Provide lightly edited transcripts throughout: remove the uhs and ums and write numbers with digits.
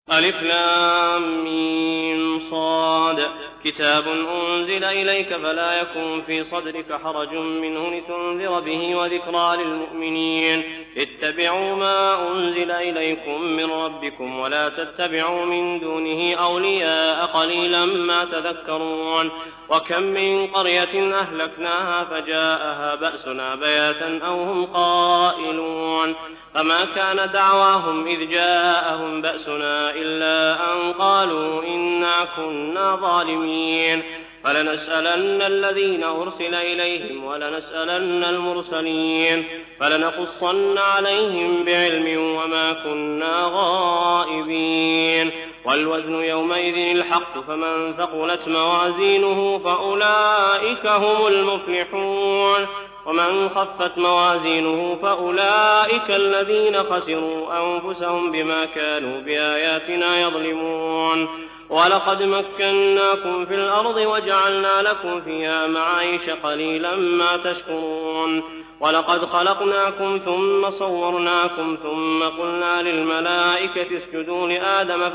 ألف لام ميم صاد كتاب أنزل إليك فلا يكن في صدرك حرج منه لتنذر به وذكرى للمؤمنين اتبعوا ما أنزل إليكم من ربكم ولا تتبعوا من دونه أولياء قليلا ما تذكرون وكم من قرية أهلكناها فجاءها بأسنا بياتا أو هم قائلون فما كان دعواهم إذ جاءهم بأسنا إلا أن قالوا إنا كنا ظالمين فلنسألن الذين أرسل إليهم ولنسألن المرسلين فلنقصن عليهم بعلم وما كنا غائبين والوزن يومئذ الحق فمن ثقلت موازينه فأولئك هم المفلحون ومن خفت موازينه فأولئك الذين خسروا أنفسهم بما كانوا بآياتنا يظلمون ولقد مكناكم في الأرض وجعلنا لكم فيها معايش قليلا ما تشكرون ولقد خلقناكم ثم صورناكم ثم قلنا للملائكة اسجدوا لآدم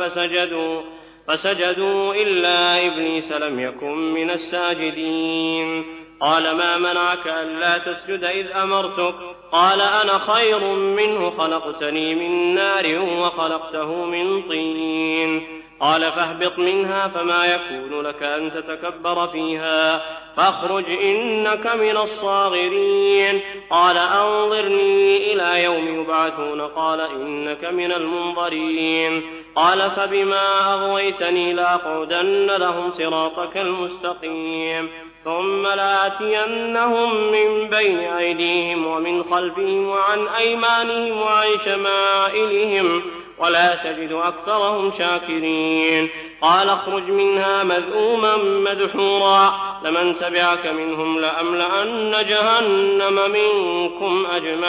فسجدوا إلا إبليس لم يكن من الساجدين قال ما منعك ألا تسجد إذ أمرتك قال أنا خير منه خلقتني من نار وخلقته من طين قال فاهبط منها فما يكون لك أن تتكبر فيها فاخرج إنك من الصاغرين قال أنظرني إلى يوم يبعثون قال إنك من المنظرين قال فبما أغويتني لأقعدن لهم صراطك المستقيم ثم لآتينهم من بين أيديهم ومن خلفهم وعن أيمانهم وعن شمائلهم ولا تجد أكثرهم شاكرين قال اخرج منها مذءوما مدحورا لمن تبعك منهم لأملأن جهنم منكم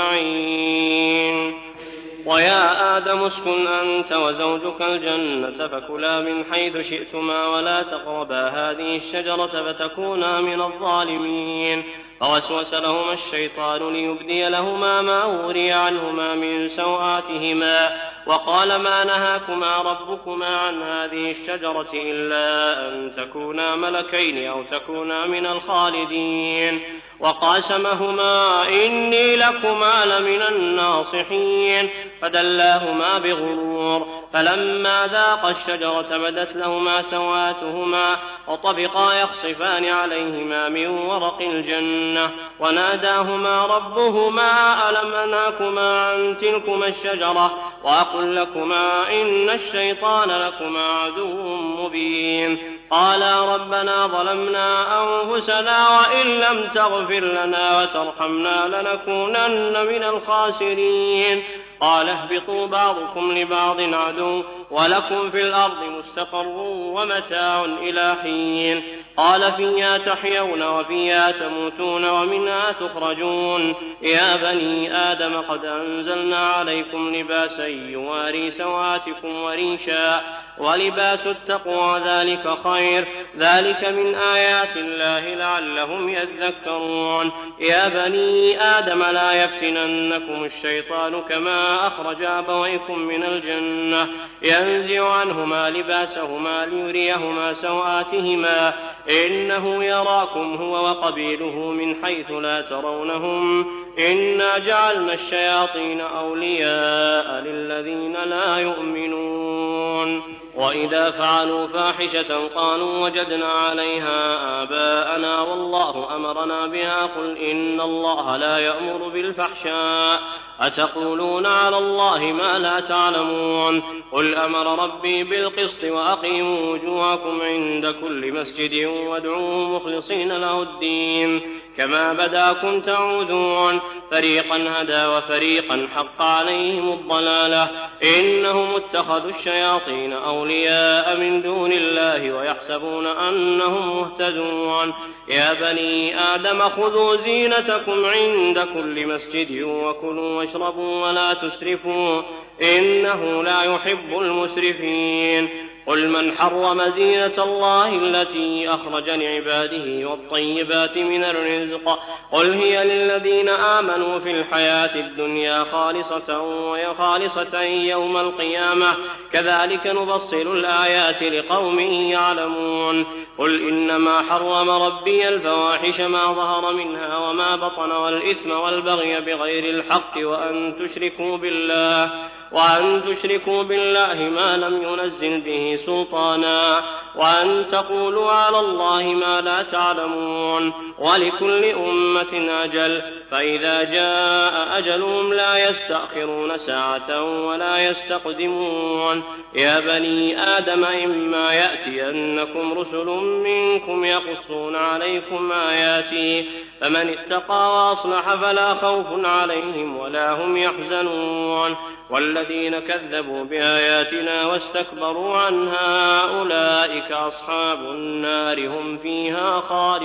أجمعين ويا آدم اسكن أنت وزوجك الجنة فكلا من حيث شئتما ولا تقربا هذه الشجرة فتكونا من الظالمين فوسوس لهما الشيطان ليبدي لهما ما وري عنهما من سوآتهما وقال ما نهاكما ربكما عن هذه الشجرة إلا أن تكونا ملكين أو تكونا من الخالدين وقاسمهما إني لكما لمن الناصحين فدلاهما بغرور فلما ذاقا الشجرة بدت لهما سواتهما وطفقا يخصفان عليهما من ورق الجنة وناداهما ربهما ألم أنهكما عن تلكما الشجرة وأقل لكما إن الشيطان لكما عدو مبين قالا ربنا ظلمنا أنفسنا وإن لم تغفر لنا وترحمنا لنكونن من الخاسرين قال اهبطوا بعضكم لبعض عدو ولكم في الأرض مستقر ومتاع إلى حين قال فيها تحيون وفيها تموتون ومنها تخرجون يا بني آدم قد أنزلنا عليكم لباسا يواري سواتكم وريشا ولباس التقوى ذلك خير ذلك من آيات الله لعلهم يذكرون يا بني آدم لا يفتننكم الشيطان كما أخرج أبويكم من الجنة ينزع عنهما لباسهما ليريهما سوآتهما إنه يراكم هو وقبيله من حيث لا ترونهم إنا جعلنا الشياطين أولياء للذين لا يؤمنون وإذا فعلوا فاحشة قالوا وجدنا عليها آباءنا والله أمرنا بها قل إن الله لا يأمر بالفحشاء أتقولون على الله ما لا تعلمون قل أمر ربي بالقسط وأقيموا وجوهكم عند كل مسجد وادعوه مخلصين له الدين كما بداكم تعودون فريقا هدى وفريقا حق عليهم الضلالة إنهم اتخذوا الشياطين أولياء من دون الله ويحسبون أنهم مهتدون يا بني آدم خذوا زينتكم عند كل مسجد وكلوا واشربوا ولا تسرفوا إنه لا يحب المسرفين. قل من حرم زينة الله التي أخرج لعباده والطيبات من الرزق قل هي للذين آمنوا في الحياة الدنيا خالصة يوم القيامة كذلك نفصل الآيات لقوم يعلمون. قل إنما حرم ربي الفواحش ما ظهر منها وما بطن والإثم والبغي بغير الحق وأن تشركوا بالله ما لم ينزل به سلطانا وأن تقولوا على الله ما لا تعلمون. ولكل أمة أجل فإذا جاء أجلهم لا يستأخرون ساعة ولا يستقدمون. يا بني آدم إما يأتينكم رسل منكم يقصون عليكم آياتي فمن اتقى وأصلح فلا خوف عليهم ولا هم يحزنون. والذين كذبوا بآياتنا واستكبروا عنها أولئك أصحاب النار هم فيها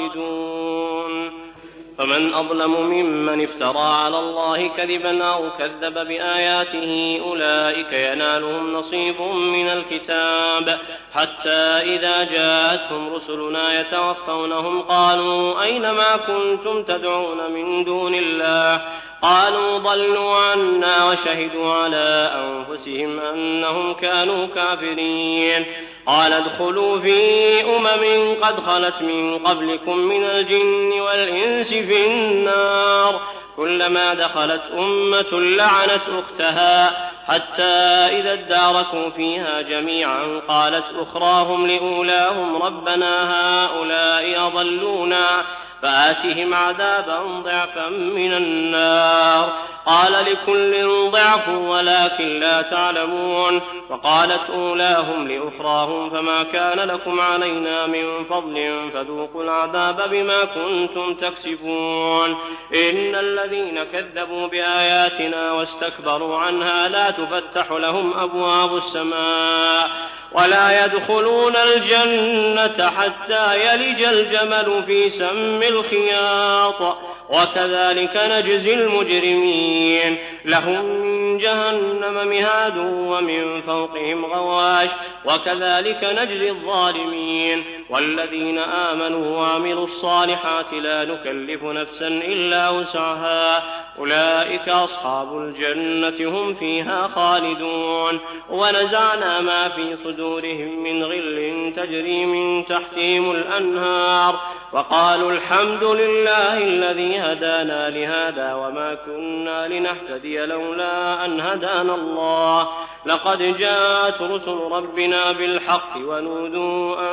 خالدون. فمن أظلم ممن افترى على الله كذبا أو كذب بآياته أولئك ينالهم نصيب من الكتاب حتى إذا جاءتهم رسلنا يتوفونهم قالوا أين ما كنتم تدعون من دون الله قالوا ضلوا عنا وشهدوا على أنفسهم أنهم كانوا كافرين. قال ادخلوا في أمم قد خلت من قبلكم من الجن والإنس في النار كلما دخلت أمة لعنت أختها حتى إذا اداركوا فيها جميعا قالت أخراهم لأولاهم ربنا هؤلاء أضلونا فآتهم عذابا ضعفا من النار قال لكل ضعف ولكن لا تعلمون. وقالت أولاهم لأخراهم فما كان لكم علينا من فضل فذوقوا العذاب بما كنتم تكسبون. إن الذين كذبوا بآياتنا واستكبروا عنها لا تفتح لهم أبواب السماء ولا يدخلون الجنة حتى يلج الجمل في سم الخياط وكذلك نجزي المجرمين. لهم من جهنم مهاد ومن فوقهم غواش وكذلك نجزي الظالمين. والذين آمنوا وعملوا الصالحات لا نكلف نفسا إلا وسعها أولئك أصحاب الجنة هم فيها خالدون. ونزعنا ما في صدورهم من غل تجري من تحتهم الأنهار وقالوا الحمد لله الذي هدانا لهذا وما كنا لنهتدي لولا أن هدانا الله لقد جاءت رسل ربنا بالحق ونودوا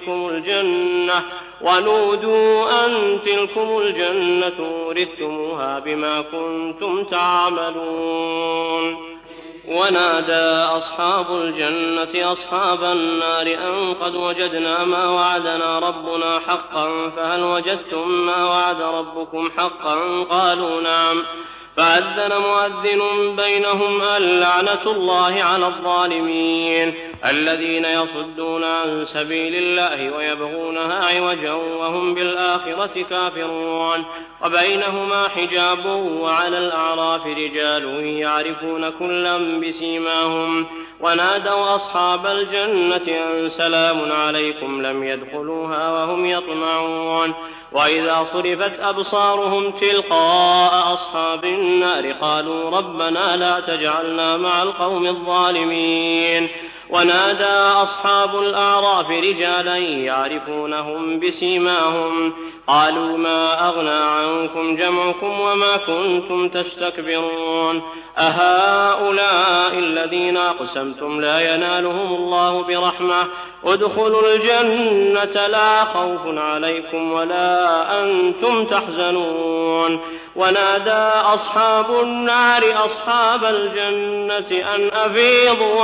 أن تلكم الجنة ورثتموها بما كنتم تعملون. ونادى أصحاب الجنة أصحاب النار أن قد وجدنا ما وعدنا ربنا حقا فهل وجدتم ما وعد ربكم حقا قالوا نعم فأذن مؤذن بينهم اللعنة الله على الظالمين الذين يصدون عن سبيل الله ويبغونها عوجا وهم بالآخرة كافرون. وبينهما حجاب وعلى الأعراف رجال يعرفون كلا بسيماهم ونادوا أصحاب الجنة أن سلام عليكم لم يدخلوها وهم يطمعون. وإذا صرفت أبصارهم تلقاء أصحاب النار قالوا ربنا لا تجعلنا مع القوم الظالمين. ونادى أصحاب الأعراف رجالا يعرفونهم بسيماهم قالوا ما أغنى عنكم جمعكم وما كنتم تستكبرون أهؤلاء الذين أقسمتم لا ينالهم الله برحمة ادخلوا الجنة لا خوف عليكم ولا أنتم تحزنون. ونادى أصحاب النار أصحاب الجنة أن أفيضوا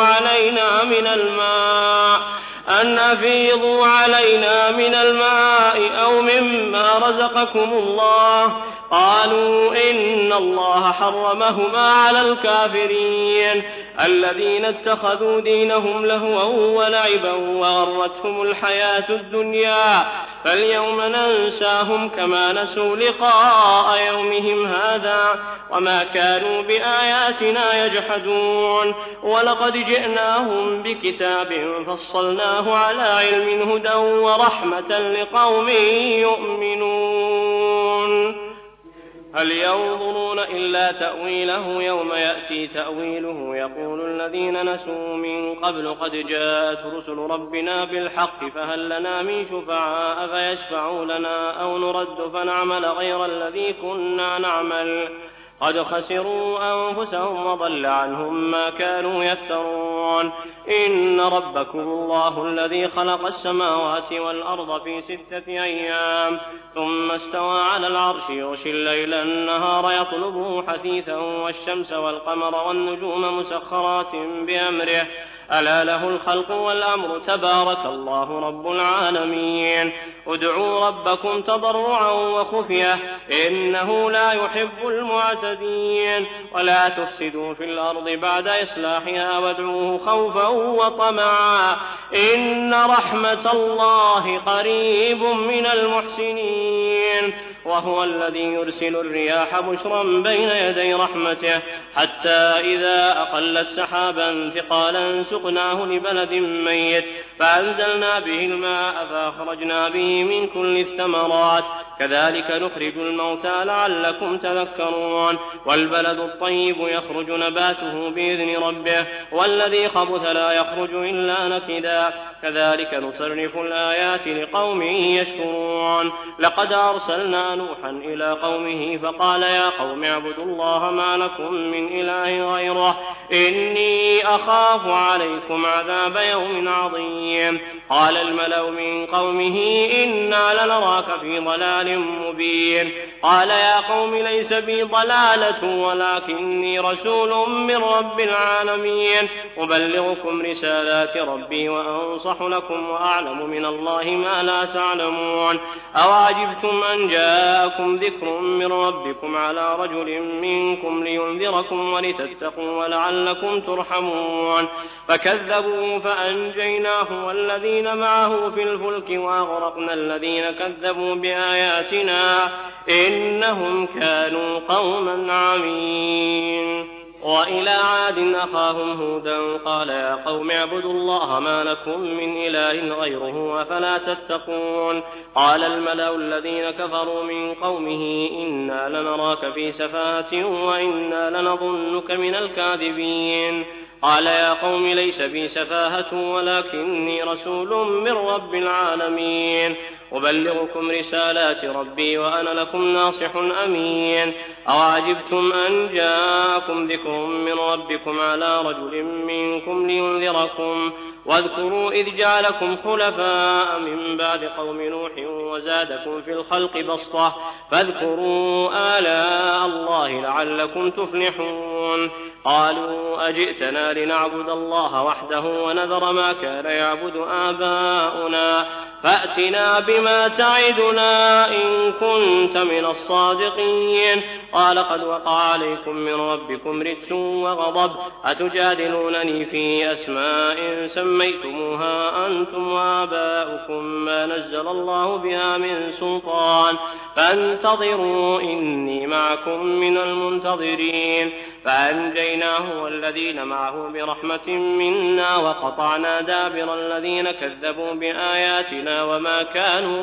علينا من الماء أو مما رزقكم الله قالوا إن الله حرمهما على الكافرين الذين اتخذوا دينهم لهوا ولعبا وغرتهم الحياة الدنيا فاليوم ننساهم كما نسوا لقاء يومهم هذا وما كانوا بآياتنا يجحدون ولقد جئناهم بكتاب فصلناه على علم هدى ورحمة لقوم يؤمنون هل ينظرون إلا تأويله يوم يأتي تأويله يقول الذين نسوا من قبل قد جاءت رسل ربنا بالحق فهل لنا من شفعاء فيشفعوا لنا أو نرد فنعمل غير الذي كنا نعمل قد خسروا أنفسهم وضل عنهم ما كانوا يفترون إن ربكم الله الذي خلق السماوات والأرض في 6 أيام ثم استوى على العرش يغشي الليل النهار يطلبه حثيثا والشمس والقمر والنجوم مسخرات بأمره ألا له الخلق والأمر تبارك الله رب العالمين ادعوا ربكم تضرعا وخفية إنه لا يحب المعتدين ولا تفسدوا في الأرض بعد إصلاحها وادعوه خوفا وطمعا إن رحمة الله قريب من المحسنين وهو الذي يرسل الرياح بشرا بين يدي رحمته حتى إذا أقلت سحابا ثقالا سقناه لبلد ميت فأنزلنا به الماء فأخرجنا به من كل الثمرات كذلك نخرج الموتى لعلكم تذكرون والبلد الطيب يخرج نباته بإذن ربه والذي خبث لا يخرج إلا نكدا كذلك نصرف الآيات لقوم يشكرون لقد أرسلنا نوحا إلى قومه فقال يا قوم اعبدوا الله ما لكم من إله غيره إني أخاف عليكم عذاب يوم عظيم قال الملأ من قومه إنا لنراك في ضلال مبين قال يا قوم ليس بي ضلالة ولكني رسول من رب العالمين أبلغكم رسالات ربي وأنصح لكم وأعلم من الله ما لا تعلمون أوعجبتم أن جاءكم ذكر من ربكم على رجل منكم لينذركم ولتتقوا ولعلكم ترحمون فكذبوا فأنجيناه والذين معه في الفلك وأغرقنا الذين كذبوا بآياتنا إنهم كانوا قوما عمين وإلى عاد أخاهم هودا قال يا قوم اعبدوا الله ما لكم من إله غيره أفلا تتقون قال الملأ الذين كفروا من قومه إنا لنراك في سفاهة وإنا لنظنك من الكاذبين قال يا قوم ليس بي سفاهة ولكني رسول من رب العالمين أبلغكم رسالات ربي وأنا لكم ناصح أمين أوعجبتم أن جاءكم ذكر من ربكم على رجل منكم لينذركم واذكروا إذ جعلكم خلفاء من بعد قوم نوح وزادكم في الخلق بسطة فاذكروا آلاء الله لعلكم تفلحون قالوا أجئتنا لنعبد الله وحده ونذر ما كان يعبد آباؤنا فأتنا بما تعدنا إن كنت من الصادقين قال قد وقع عليكم من ربكم رجس وغضب أتجادلونني في أسماء سميتموها أنتم وآباؤكم ما نزل الله بها من سلطان فانتظروا إني معكم من المنتظرين فأنجيناه والذين معه برحمة منا وقطعنا دابر الذين كذبوا بآياتنا وما كانوا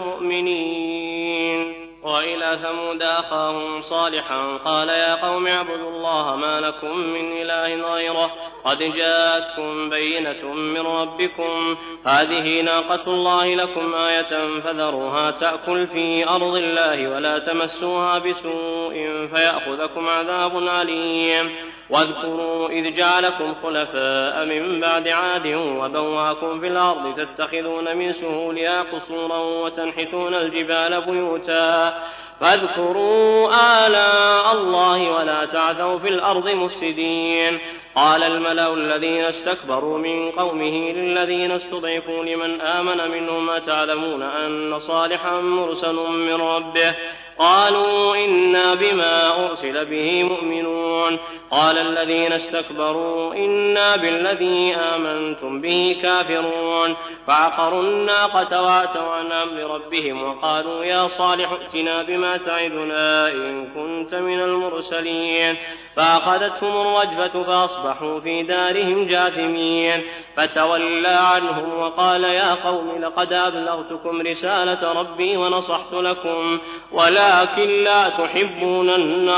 مؤمنين وإلى ثمود أخاهم صالحا قال يا قوم اعبدوا الله ما لكم من إله غيره قد جاءتكم بينة من ربكم هذه ناقة الله لكم آية فذروها تأكل في أرض الله ولا تمسوها بسوء فيأخذكم عذاب عليم واذكروا إذ جعلكم خلفاء من بعد عاد وبواكم في الأرض تتخذون من سهولها قصورا وتنحتون الجبال بيوتا فاذكروا آلاء الله ولا تعثوا في الأرض مفسدين قال الملأ الذين استكبروا من قومه للذين استضعفوا لمن آمن منهم أتعلمون أن صالحا مرسل من ربه قالوا إنا بما أرسل به مؤمنون. قال الذين استكبروا إنا بالذي آمنتم به كافرون. فعقروا الناقة وعتوا عن أمر ربهم وقالوا يا صالح ائتنا بما تعدنا إن كنت من المرسلين. فأخذتهم الرجفة فأصبحوا في دارهم جاثمين. فتولى عنهم وقال يا قوم لقد أبلغتكم رسالة ربي ونصحت لكم ولكن لا تحبون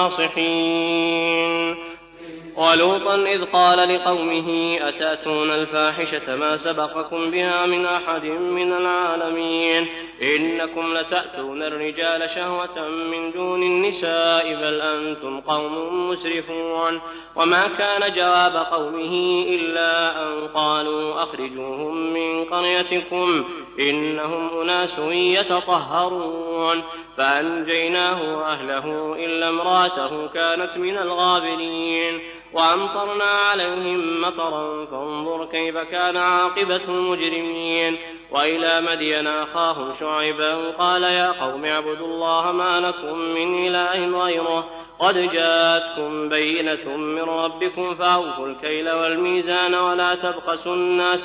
الناصحين. ولوطا إذ قال لقومه أتأتون الفاحشة ما سبقكم بها من أحد من العالمين إنكم لتأتون الرجال شهوة من دون النساء بل أنتم قوم مسرفون. وما كان جواب قومه إلا أن قالوا أخرجوهم من قريتكم إنهم أناس يتطهرون. فأنجيناه وأهله إلا امرأته كانت من الغابرين. وأمطرنا عليهم مطرا فانظر كيف كان عاقبة المجرمين. وإلى مدين أخاهم شعيبا قال يا قوم اعبدوا الله ما لكم من إله غيره قد جاءتكم بينة من ربكم فأوفوا الكيل والميزان ولا تبخسوا الناس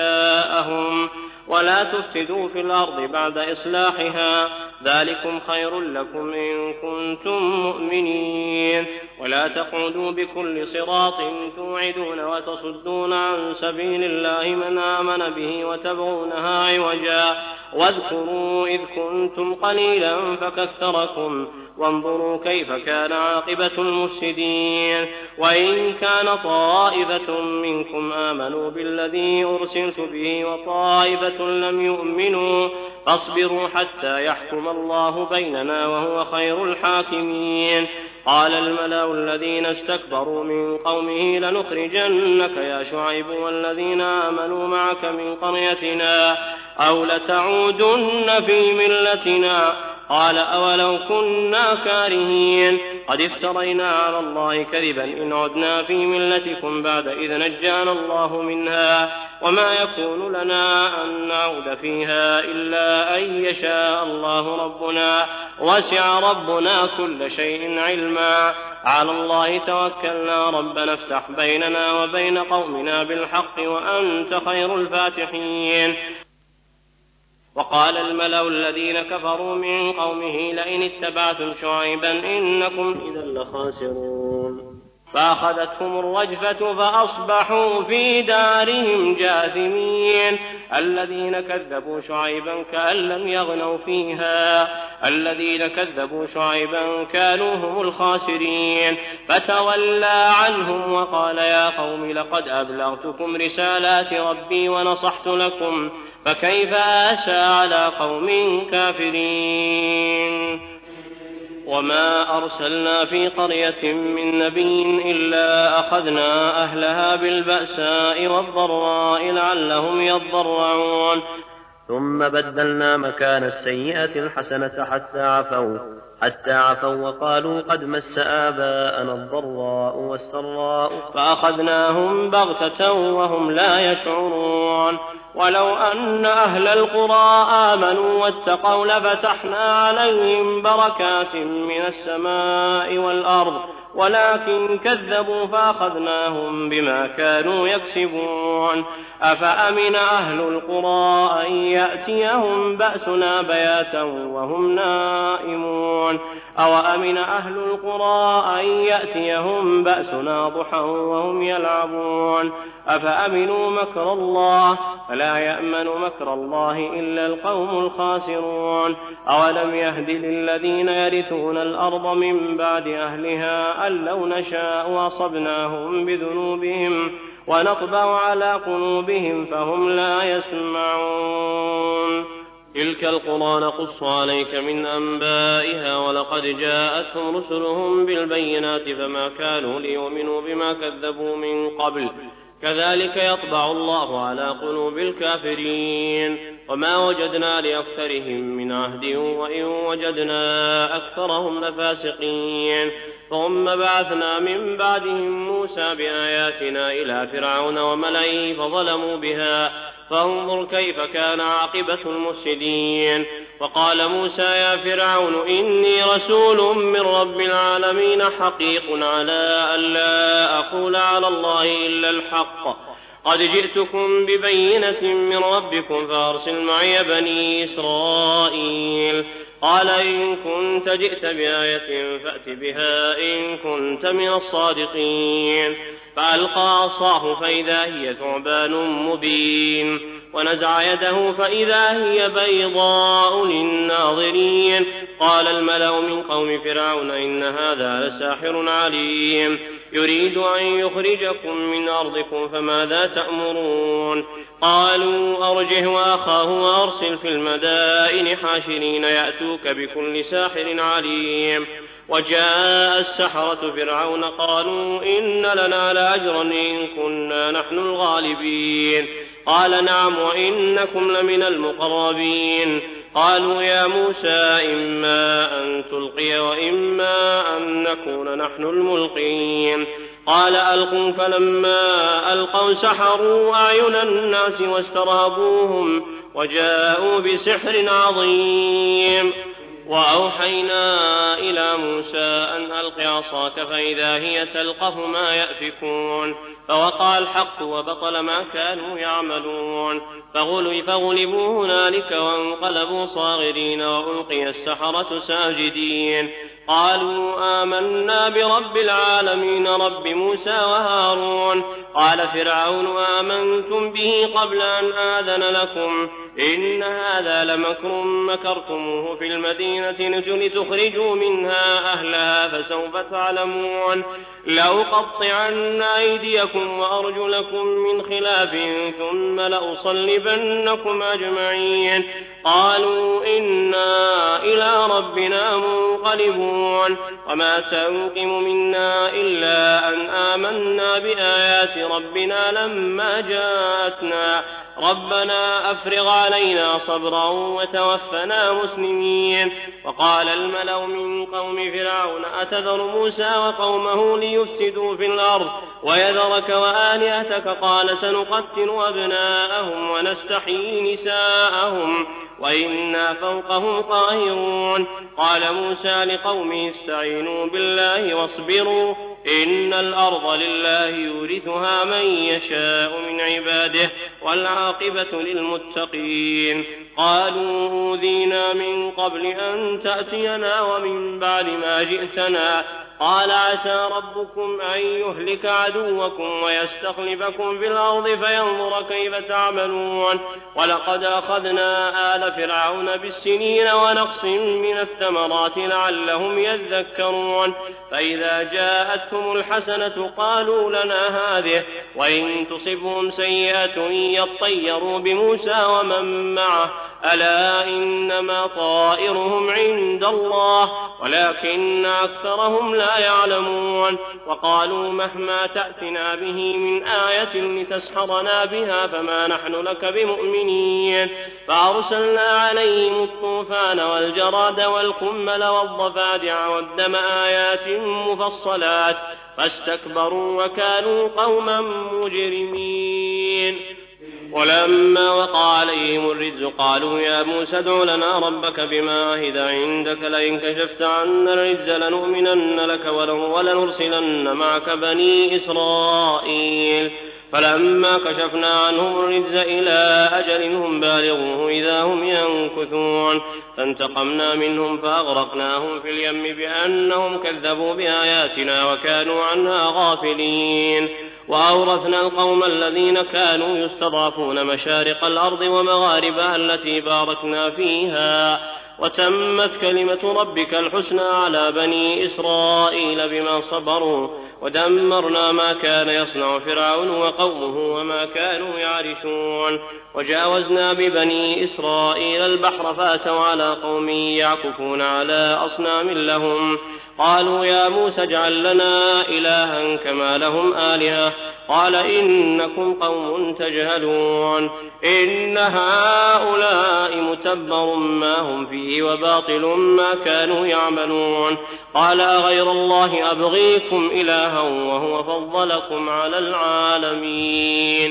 أشياءهم ولا تفسدوا في الأرض بعد إصلاحها ذلكم خير لكم إن كنتم مؤمنين. ولا تقعدوا بكل صراط توعدون وتصدون عن سبيل الله من آمن به وتبغونها عوجا واذكروا إذ كنتم قليلا فكثركم وانظروا كيف كان عاقبة المفسدين. وإن كان طائفة منكم آمنوا بالذي أرسلت به وطائفة لم يؤمنوا فاصبروا حتى يحكم الله بيننا وهو خير الحاكمين. قال الملأ الذين استكبروا من قومه لنخرجنك يا شعيب والذين آمنوا معك من قريتنا أو لتعودن في ملتنا قال أولو كنا كارهين قد افترينا على الله كذبا إن عدنا في ملتكم بعد إذ نجانا الله منها وما يكون لنا أن نعود فيها إلا أن يشاء الله ربنا وسع ربنا كل شيء علما على الله توكلنا ربنا افتح بيننا وبين قومنا بالحق وأنت خير الفاتحين. وقال الملأ الذين كفروا من قومه لئن اتبعتم شعيبا إنكم إذا لخاسرون. فأخذتهم الرجفة فأصبحوا في دارهم جاثمين. الذين كذبوا شعيبا كأن لم يغنوا فيها الذين كذبوا شعيبا كانوا هم الخاسرين. فتولى عنهم وقال يا قوم لقد أبلغتكم رسالات ربي ونصحت لكم فكيف آسى على قوم كافرين. وما أرسلنا في قرية من نبي إلا أخذنا أهلها بالبأساء والضراء لعلهم يضرعون ثم بدلنا مكان السيئة الحسنة حتى عفوا وقالوا قد مس آباءنا الضراء والسراء فأخذناهم بغتة وهم لا يشعرون. ولو أن أهل القرى آمنوا واتقوا لفتحنا عليهم بركات من السماء والأرض ولكن كذبوا فأخذناهم بما كانوا يكسبون. أفأمن أهل القرى أن يأتيهم بأسنا بياتا وهم نائمون أو أمن أهل القرى أن يأتيهم بأسنا ضحى وهم يلعبون. أفأمنوا مكر الله فلا يأمن مكر الله إلا القوم الخاسرون. أولم يهد للذين يرثون الأرض من بعد أهلها أن لو نشاء أصبناهم بذنوبهم ونطبع على قلوبهم فهم لا يسمعون. تلك القرى نقص عليك من أنبائها ولقد جاءتهم رسلهم بالبينات فما كانوا ليؤمنوا بما كذبوا من قبل كذلك يطبع الله على قلوب الكافرين. وما وجدنا لأكثرهم من عهد وإن وجدنا أكثرهم لفاسقين. ثم بعثنا من بعدهم موسى بآياتنا إلى فرعون وملئه فانظر كيف كان عاقبة المفسدين. وقال موسى يا فرعون إني رسول من رب العالمين حقيق على ألا أقول على الله إلا الحق قد جئتكم ببينة من ربكم فأرسل معي بني إسرائيل. قال إن كنت جئت بآية فأت بها إن كنت من الصادقين. فألقى عصاه فإذا هي ثعبان مبين ونزع يده فإذا هي بيضاء للناظرين. قال الملأ من قوم فرعون إن هذا لساحر عليم يريد أن يخرجكم من أرضكم فماذا تأمرون. قالوا أرجه وأخاه وأرسل في المدائن حاشرين يأتوك بكل ساحر عليم. وجاء السحرة فرعون قالوا إن لنا لأجرا إن كنا نحن الغالبين. قال نعم وإنكم لمن المقربين. قالوا يا موسى إما أن تلقي وإما أن نكون نحن الملقين. قال ألقوا فلما ألقوا سحروا أعين الناس واسترهبوهم وجاءوا بسحر عظيم. وأوحينا إلى موسى أن ألق عصاك فإذا هي تلقف ما يأفكون. فوقع الحق وبطل ما كانوا يعملون. فغلبوا هنالك وانقلبوا صاغرين وألقي السحرة ساجدين. قالوا آمنا برب العالمين رب موسى وهارون. قال فرعون آمنتم به قبل أن آذن لكم إن هذا لمكر مكرتموه في المدينة لتخرجوا منها أهلها فسوف تعلمون. لأقطعن أيديكم وأرجلكم من خلاف ثم لأصلبنكم أجمعين. قالوا إنا إلى ربنا منقلبون. وما تنقم منا إلا أن آمنا بآيات ربنا لما جاءتنا ربنا أفرغ علينا صبرا وتوفنا مسلمين. وقال الملأ من قوم فرعون أتذر موسى وقومه ليفسدوا في الأرض ويذرك وآلهتك قال سنقتل أبناءهم ونستحيي نساءهم وإنا فوقهم قاهرون. قال موسى لقومه استعينوا بالله واصبروا إن الأرض لله يورثها من يشاء من عباده والعاقبة للمتقين. قالوا أوذينا من قبل أن تأتينا ومن بعد ما جئتنا. قال عسى ربكم أن يهلك عدوكم ويستخلفكم في الأرض فينظر كيف تعملون. ولقد أخذنا آل فرعون بالسنين ونقص من الثمرات لعلهم يذكرون. فإذا جاءتهم الحسنة قالوا لنا هذه وإن تصبهم سيئة يطيروا بموسى ومن معه ألا إنما طائرهم عند الله ولكن أكثرهم لا يعلمون. وقالوا مهما تأتنا به من آية لتسحرنا بها فما نحن لك بمؤمنين. فأرسلنا عليهم الطوفان والجراد والقمل والضفادع والدم آيات مفصلات فاستكبروا وكانوا قوما مجرمين. ولما وقع عليهم الرجز قالوا يا موسى ادع لنا ربك بما عهد عندك لئن كشفت عنا الرجز لنؤمنن لك ولنرسلن معك بني إسرائيل. فلما كشفنا عنهم الرجز إلى أجل هم بالغوه إذا هم ينكثون. فانتقمنا منهم فأغرقناهم في اليم بأنهم كذبوا بآياتنا وكانوا عنها غافلين. وأورثنا القوم الذين كانوا يستضعفون مشارق الأرض ومغاربها التي باركنا فيها وتمت كلمة ربك الحسنى على بني إسرائيل بما صبروا ودمرنا ما كان يصنع فرعون وقومه وما كانوا يعرشون. وجاوزنا ببني إسرائيل البحر فأتوا على قوم يعكفون على أصنام لهم. قالوا يا موسى اجعل لنا إلها كما لهم آلهة. قال إنكم قوم تجهلون. إن هؤلاء متبر ما هم فيه وباطل ما كانوا يعملون. قال أغير الله أبغيكم إلها وهو فضلكم على العالمين.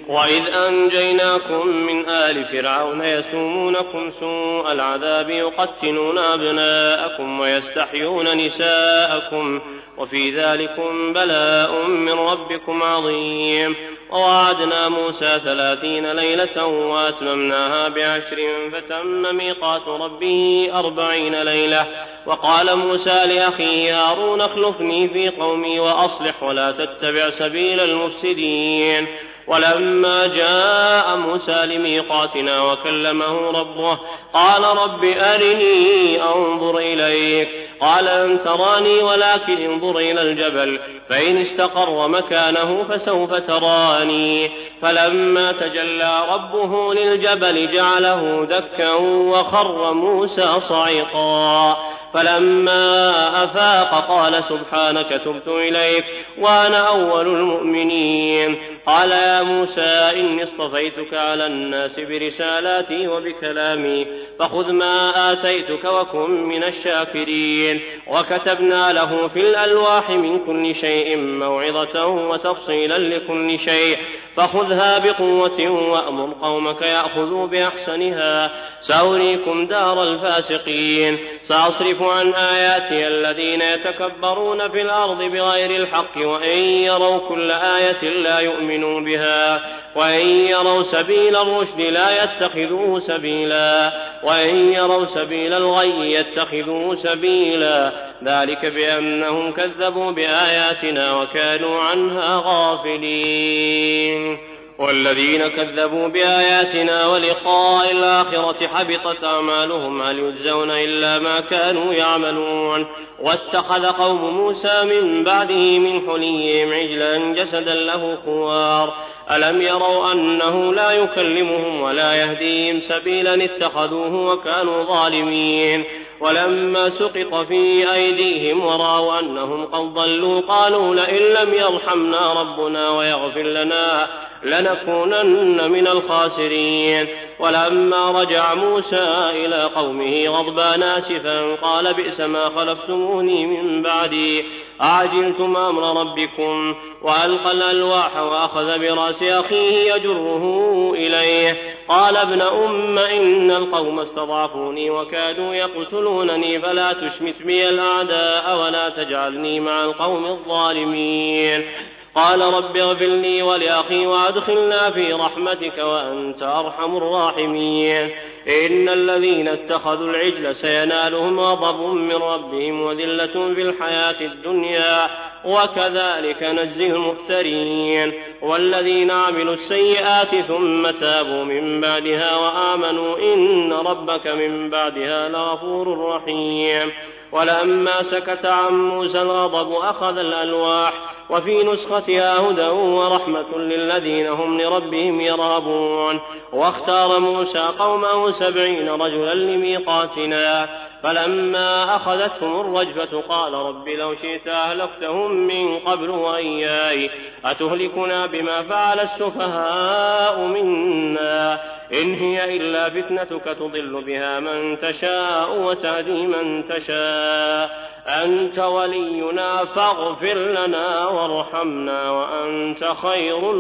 وإذ أنجيناكم من آل فرعون يسومونكم سوء العذاب يقتلون أبناءكم ويستحيون نساءكم وفي ذلكم بلاء من ربكم عظيم. ووعدنا موسى 30 ليلة وأتممناها ب10 فتم ميقات ربه 40 ليلة. وقال موسى لأخيه هارون اخلفني في قومي وأصلح ولا تتبع سبيل المفسدين. ولما جاء موسى لميقاتنا وكلمه ربه قال رب أرني أنظر إليك قال لن تراني ولكن انظر إلى الجبل فإن استقر مكانه فسوف تراني. فلما تجلى ربه للجبل جعله دكا وخر موسى صعقا. فلما أفاق قال سبحانك تبت إليك وأنا أول المؤمنين. قال يا موسى إني اصطفيتك على الناس برسالاتي وبكلامي فخذ ما آتيتك وكن من الشاكرين. وكتبنا له في الألواح من كل شيء موعظة وتفصيلا لكل شيء فخذها بقوة وأمر قومك يأخذوا بأحسنها سأريكم دار الفاسقين. سأصرف عن آياتي الذين يتكبرون في الأرض بغير الحق وإن يروا كل آية لا يؤمنوا بها وإن يروا سبيل الرشد لا يتخذوه سبيلا وإن يروا سبيل الغي يتخذوه سبيلا ذلك بأنهم كذبوا بآياتنا وكانوا عنها غافلين. والذين كذبوا بآياتنا ولقاء الآخرة حبطت أعمالهم هل يجزون إلا ما كانوا يعملون. واتخذ قوم موسى من بعده من حليهم عجلا جسدا له خوار ألم يروا أنه لا يكلمهم ولا يهديهم سبيلا اتخذوه وكانوا ظالمين. ولما سقط في أيديهم ورأوا أنهم قد ضلوا قالوا لئن لم يرحمنا ربنا ويغفر لنا لنكونن من الخاسرين. ولما رجع موسى إلى قومه غضبان آسفا قال بئس ما خلفتموني من بعدي أعجلتم أمر ربكم. وألقى الألواح وأخذ برأس أخيه يجره إليه قال ابن إن القوم استضعفوني وكادوا يقتلونني فلا تشمت بي الأعداء ولا تجعلني مع القوم الظالمين. قال رب اغفر لي ولأخي وأدخلنا في رحمتك وأنت أرحم الراحمين. إن الذين اتخذوا العجل سينالهم غضب من ربهم وذلة في الحياة الدنيا وكذلك نجزي المفترين. والذين عملوا السيئات ثم تابوا من بعدها وآمنوا إن ربك من بعدها لغفور رحيم. ولما سكت عن موسى الغضب أخذ الألواح وفي نسختها هدى ورحمة للذين هم لربهم يرهبون. واختار موسى قومه 70 رجلا لميقاتنا فلما أخذتهم الرجفة قال رب لو شئت أهلكتهم من قبل وإياي أتهلكنا بما فعل السفهاء منا إن هي إلا فتنتك تضل بها من تشاء وتهدي من تشاء أنت ولينا فاغفر لنا وارحمنا وأنت خير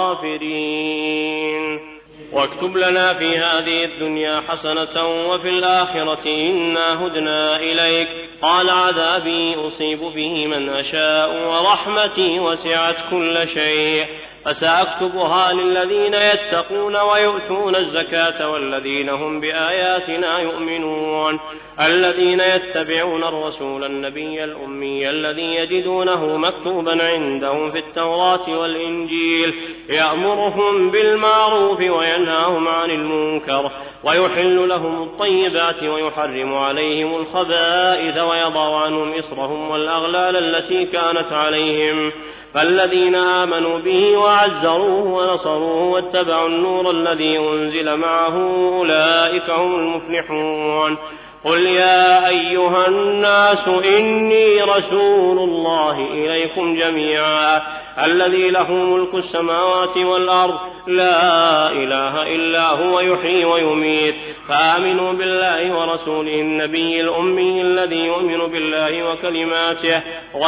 الغافرين. واكتب لنا في هذه الدنيا حسنة وفي الآخرة إنا هدنا إليك قال عذابي أصيب به من أشاء ورحمتي وسعت كل شيء فسأكتبها للذين يتقون ويؤتون الزكاة والذين هم بآياتنا يؤمنون. الذين يتبعون الرسول النبي الأمي الذي يجدونه مكتوبا عندهم في التوراة والإنجيل يأمرهم بالمعروف وينهاهم عن المنكر ويحل لهم الطيبات ويحرم عليهم الخبائث ويضع عنهم إصرهم والأغلال التي كانت عليهم. فالذين آمنوا به وعزروه ونصروه واتبعوا النور الذي أنزل معه أولئك هم المفلحون. قل يا أيها الناس إني رسول الله إليكم جميعا الذي له ملك السماوات والأرض لا إله إلا هو يحيي ويميت. فآمنوا بالله ورسوله النبي الأمي الذي يؤمن بالله وكلماته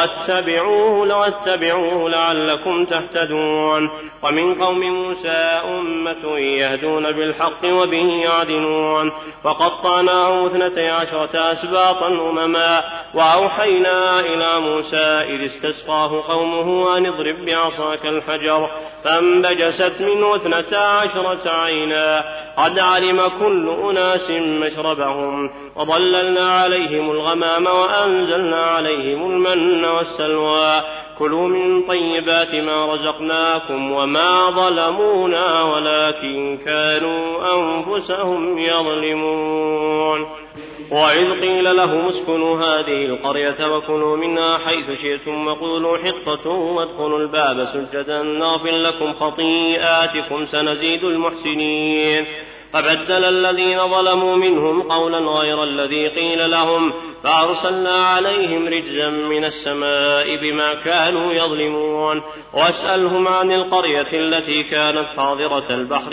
واتبعوه لعلكم تهتدون. ومن قوم موسى أمة يهدون بالحق وبه يعدلون. وقطعناه 12 أسباطا أمما. وأوحينا إلى موسى إذ استسقاه قومه أن اضرب بعصاك الحجر فانبجست منه 12 عينا قد علم كل أناس مشربهم وظللنا عليهم الغمام وأنزلنا عليهم المن والسلوى كلوا من طيبات ما رزقناكم وما ظلمونا ولكن كانوا أنفسهم يظلمون. وإذ قيل لهم اسكنوا هذه القرية وكلوا منها حيث شئتم وقولوا حطة وادخلوا الباب سجدا نغفر لكم خطيئاتكم سنزيد المحسنين. فبدل الذين ظلموا منهم قولا غير الذي قيل لهم فأرسلنا عليهم رجزا من السماء بما كانوا يظلمون. واسألهم عن القرية التي كانت حاضرة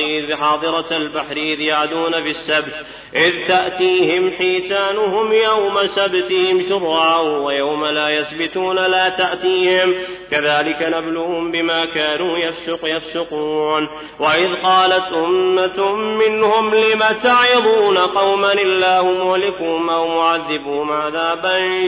البحر إذ يعدون بالسبت إذ تأتيهم حيتانهم يوم سبتهم شرعا ويوم لا يسبتون لا تأتيهم كذلك نبلوهم بما كانوا يفسقون. وإذ قالت أمة منهم لم تعظون قوما الله مهلكهم أو معذبهم عذابا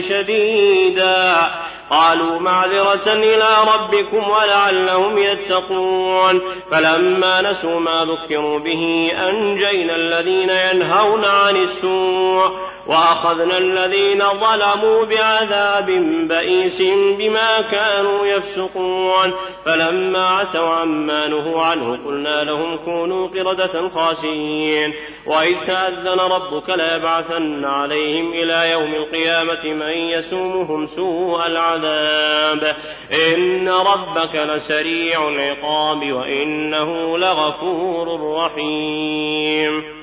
شديدا قالوا معذرة إلى ربكم ولعلهم يتقون. فلما نسوا ما ذكروا به أنجينا الذين ينهون عن السوء وأخذنا الذين ظلموا بعذاب بئيس بما كانوا يفسقون. فلما عتوا عما نهوا عنه قلنا لهم كونوا قردة خاسئين. وإذ تأذن ربك ليبعثن عليهم إلى يوم القيامة من يسومهم سوء العذاب إن ربك لسريع العقاب وإنه لغفور رحيم.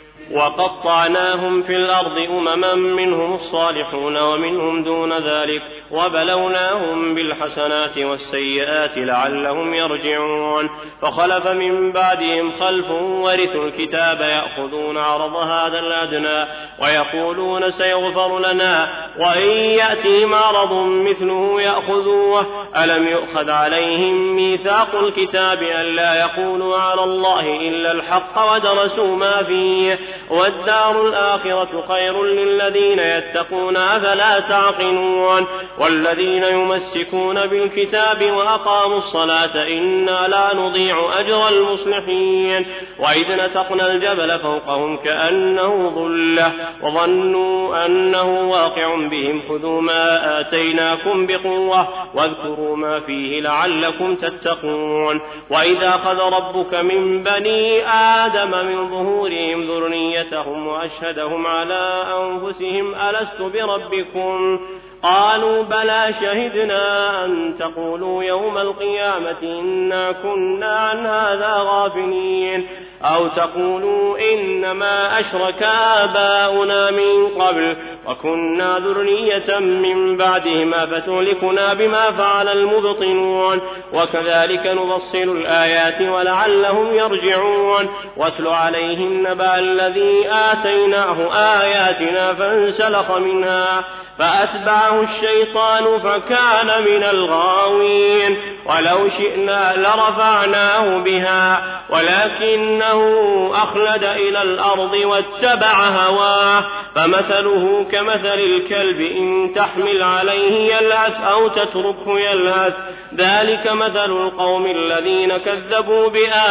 وقطعناهم في الأرض أمما منهم الصالحون ومنهم دون ذلك وبلوناهم بالحسنات والسيئات لعلهم يرجعون. فخلف من بعدهم خلف ورثوا الكتاب يأخذون عرض هذا الأدنى ويقولون سيغفر لنا وإن يأتهم عرض مثله يأخذوه ألم يؤخذ عليهم ميثاق الكتاب ألا يقولوا على الله إلا الحق ودرسوا ما فيه والدار الآخرة خير للذين يتقون أفلا تعقلون. والذين يمسكون بالكتاب وأقاموا الصلاة إنا لا نضيع أجر المصلحين. وإذ نتقنا الجبل فوقهم كأنه ظلة وظنوا أنه واقع بهم خذوا ما آتيناكم بقوة واذكروا ما فيه لعلكم تتقون. وإذا أخذ ربك من بني آدم من ظهورهم ذريتهم وأشهدهم على أنفسهم ألست بربكم قالوا بلى شهدنا أن تقولوا يوم القيامة إنا كنا عن هذا غافلين أو تقولوا إنما أشرك آباؤنا من قبل وكنا ذرية من بعدهما فتهلكنا بما فعل المبطلون وكذلك نفصل الآيات ولعلهم يرجعون. واتل عليهم نبأ الذي آتيناه آياتنا فانسلخ منها فأتبعه الشيطان فكان من الغاوين. ولو شئنا لرفعناه بها ولكنه أخلد إلى الأرض واتبع هواه فمثله كمثل الكلب إن تحمل عليه يلهث أو تتركه يلهث ذلك مثل القوم الذين كذبوا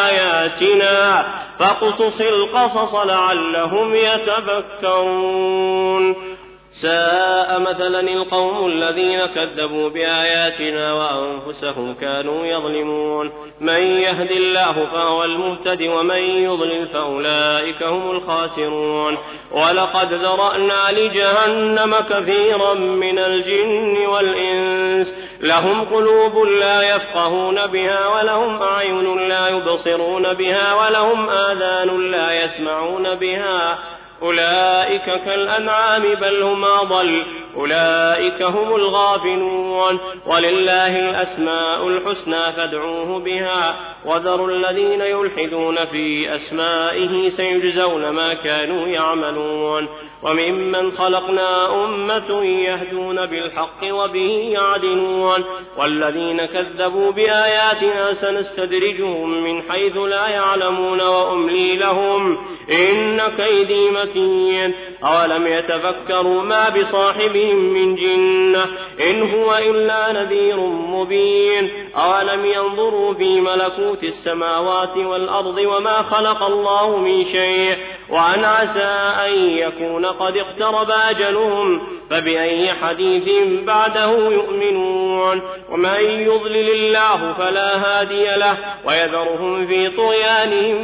بآياتنا فاقصص القصص لعلهم يتفكرون. ساء مثلا القوم الذين كذبوا بآياتنا وأنفسهم كانوا يظلمون. من يهد الله فهو المهتد ومن يضلل فأولئك هم الخاسرون. ولقد ذرأنا لجهنم كثيرا من الجن والإنس لهم قلوب لا يفقهون بها ولهم أعين لا يبصرون بها ولهم آذان لا يسمعون بها أولئك كالأنعام بل هم أضل أولئك هم الغافلون. ولله الأسماء الحسنى فادعوه بها وذروا الذين يلحدون في أسمائه سيجزون ما كانوا يعملون. وممن خلقنا أمة يهدون بالحق وبه يعدلون. والذين كذبوا بآياتنا سنستدرجهم من حيث لا يعلمون وأملي لهم إن كيدي متين. أولم يتفكروا ما بصاحبهم من جنة إن هو إلا نذير مبين. أولم ينظروا في ملكوت السماوات والأرض وما خلق الله من شيء وأن عسى أن يكون قد اقترب أجلهم فبأي حديث بعده يؤمنون. ومن يضلل الله فلا هادي له ويذرهم في طغيانهم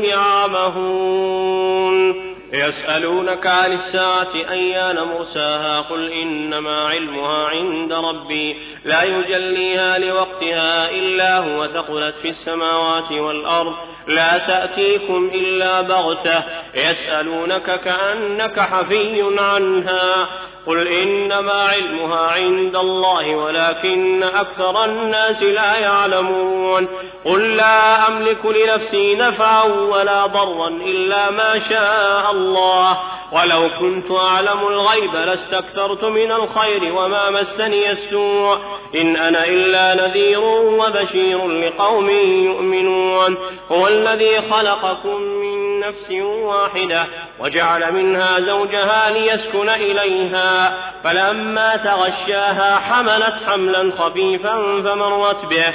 يعمهون. يسألونك عن الساعة أيان مرساها قل إنما علمها عند ربي لا يجليها لوقتها إلا هو ثقلت في السماوات والأرض لا تأتيكم إلا بغتة يسألونك كأنك حفي عنها قل إنما علمها عند الله ولكن أكثر الناس لا يعلمون. قل لا أملك لنفسي نفعا ولا ضرا إلا ما شاء الله ولو كنت أعلم الغيب لاستكثرت من الخير وما مسني السوء إن أنا إلا نذير وبشير لقوم يؤمنون. هو الذي خلقكم من نفس واحدة وجعل منها زوجها ليسكن إليها فلما تغشاها حملت حملا خفيفا فمرت به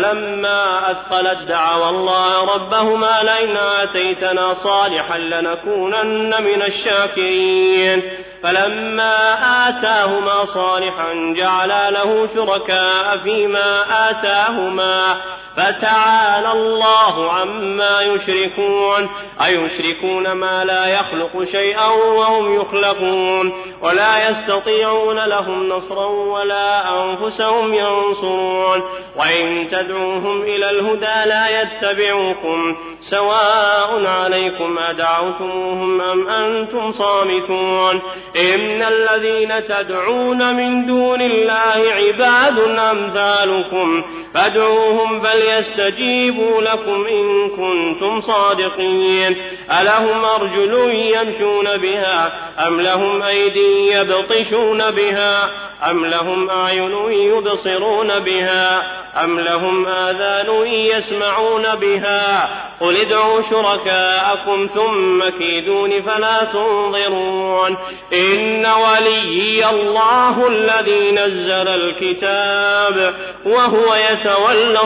فلما أثقلت دعوا الله ربهما لئن آتيتنا صالحا لنكونن من الشاكرين. فلما آتاهما صالحا جعلا له شركاء فيما آتاهما فتعالى الله عما يشركون. أيشركون ما لا يخلق شيئا وهم يخلقون ولا يستطيعون لهم نصرا ولا أنفسهم ينصرون. وإن تدعوهم إلى الهدى لا يتبعوكم سواء عليكم أدعوتموهم أم أنتم صامتون. إن الذين تدعون من دون الله عباد أمثالكم فادعوهم فليستجيبوا لكم إن كنتم صادقين. ألهم أرجل يمشون بها أم لهم أيدي يبطشون بها أم لهم أعين يبصرون بها أم لهم آذان يسمعون بها قل ادعوا شركاءكم ثم كيدون فلا تنظرون. إن وليي الله الذي نزل الكتاب وهو يتولى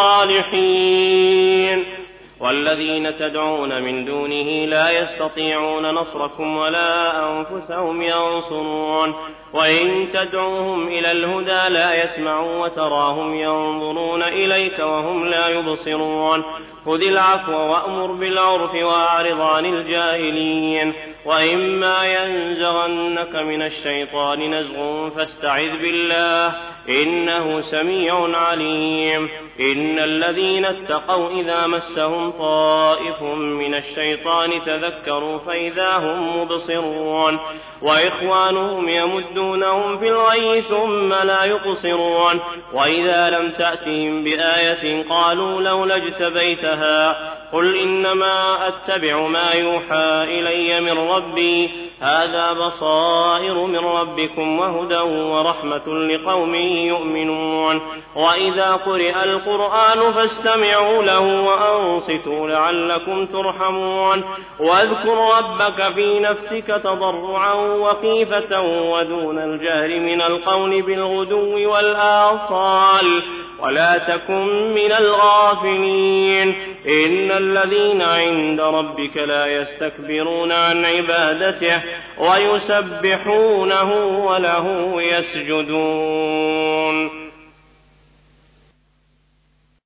الصالحين. والذين تدعون من دونه لا يستطيعون نصركم ولا أنفسهم ينصرون. وإن تدعوهم إلى الهدى لا يسمعوا وتراهم ينظرون إليك وهم لا يبصرون. خذ العفو وأمر بالعرف وأعرض عن الجاهلين. وإما ينزغنك من الشيطان نزغ فاستعذ بالله إنه سميع عليم. إن الذين اتقوا إذا مسهم طائف من الشيطان تذكروا فإذا هم مبصرون. وإخوانهم يمدونهم في الغي ثم لا يقصرون. وإذا لم تأتهم بآية قالوا لولا اجتبيتها قل إنما أتبع ما يوحى إلي من ربي هذا بصائر من ربكم وهدى ورحمة لقوم يؤمنون. وإذا قرئ القرآن فاستمعوا له وأنصتوا لعلكم ترحمون. واذكر ربك في نفسك تضرعا وخيفة ودون الجهر من القول بالغدو والآصال ولا تكن من الغافلين. إن الذين عند ربك لا يستكبرون عن عبادته ويسبحونه وله يسجدون.